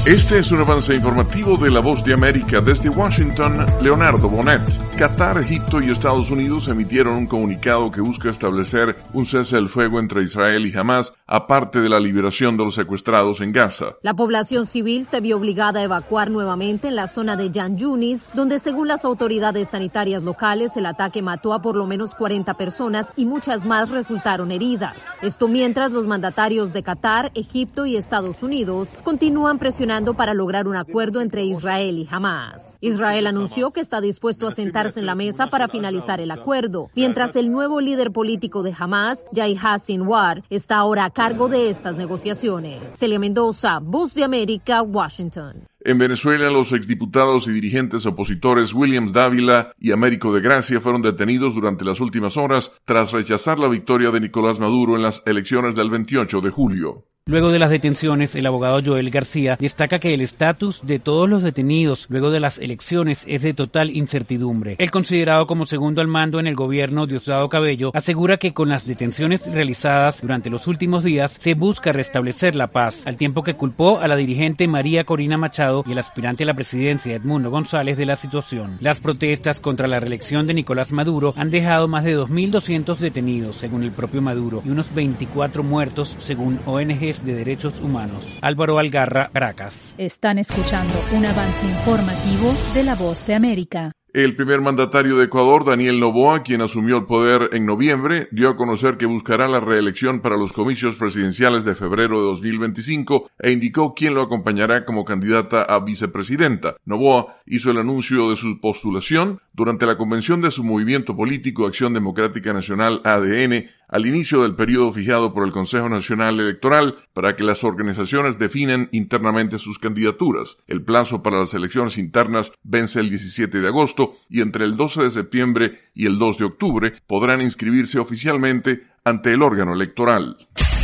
Este es un avance informativo de La Voz de América. Desde Washington, Leonardo Bonet. Qatar, Egipto y Estados Unidos emitieron un comunicado que busca establecer un cese al fuego entre Israel y Hamás, aparte de la liberación de los secuestrados en Gaza. La población civil se vio obligada a evacuar nuevamente en la zona de Khan Yunis, donde según las autoridades sanitarias locales, el ataque mató a por lo menos 40 personas y muchas más resultaron heridas. Esto mientras los mandatarios de Qatar, Egipto y Estados Unidos continúan presionando para lograr un acuerdo entre Israel y Hamás. Israel anunció que está dispuesto a sentarse en la mesa para finalizar el acuerdo, mientras el nuevo líder político de Hamás, Yahya Sinwar, está ahora a cargo de estas negociaciones. Celia Mendoza, Voz de América, Washington. En Venezuela, los exdiputados y dirigentes opositores Williams Dávila y Américo de Gracia fueron detenidos durante las últimas horas tras rechazar la victoria de Nicolás Maduro en las elecciones del 28 de julio. Luego de las detenciones, el abogado Joel García destaca que el estatus de todos los detenidos luego de las elecciones es de total incertidumbre. El considerado como segundo al mando en el gobierno, Diosdado Cabello, asegura que con las detenciones realizadas durante los últimos días se busca restablecer la paz, al tiempo que culpó a la dirigente María Corina Machado y el aspirante a la presidencia Edmundo González de la situación. Las protestas contra la reelección de Nicolás Maduro han dejado más de 2.200 detenidos, según el propio Maduro, y unos 24 muertos, según ONGs de derechos humanos. Álvaro Algarra, Caracas. Están escuchando un avance informativo de La Voz de América. El primer mandatario de Ecuador, Daniel Noboa, quien asumió el poder en noviembre, dio a conocer que buscará la reelección para los comicios presidenciales de febrero de 2025 e indicó quién lo acompañará como candidata a vicepresidenta. Noboa hizo el anuncio de su postulación durante la convención de su movimiento político Acción Democrática Nacional ADN al inicio del periodo fijado por el Consejo Nacional Electoral para que las organizaciones definan internamente sus candidaturas. El plazo para las elecciones internas vence el 17 de agosto y entre el 12 de septiembre y el 2 de octubre podrán inscribirse oficialmente ante el órgano electoral.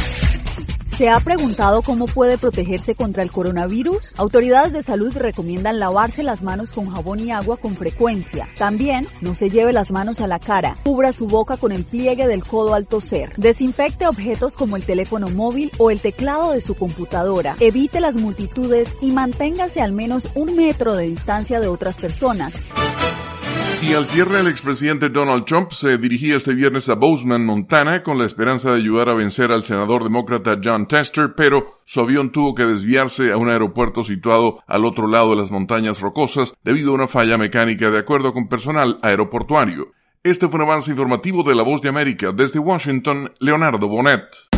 ¿Se ha preguntado cómo puede protegerse contra el coronavirus? Autoridades de salud recomiendan lavarse las manos con jabón y agua con frecuencia. También, no se lleve las manos a la cara. Cubra su boca con el pliegue del codo al toser. Desinfecte objetos como el teléfono móvil o el teclado de su computadora. Evite las multitudes y manténgase al menos 1 metro de distancia de otras personas. Y al cierre, el expresidente Donald Trump se dirigía este viernes a Bozeman, Montana, con la esperanza de ayudar a vencer al senador demócrata Jon Tester, pero su avión tuvo que desviarse a un aeropuerto situado al otro lado de las montañas rocosas debido a una falla mecánica, de acuerdo con personal aeroportuario. Este fue un avance informativo de La Voz de América. Desde Washington, Leonardo Bonet.